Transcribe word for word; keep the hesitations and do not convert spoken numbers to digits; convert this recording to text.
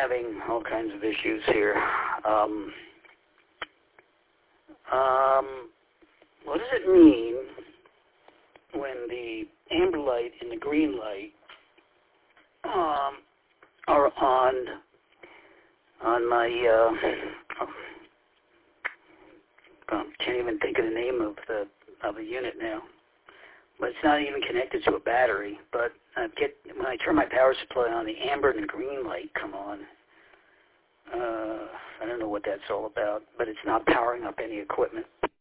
having all kinds of issues here. Um, um, what does it mean when the amber light and the green light um, are on on my, uh, oh, can't even think of the name of the of the unit now. But it's not even connected to a battery. But I get when I turn my power supply on, the amber and the green light come on. Uh, I don't know what that's all about, but it's not powering up any equipment.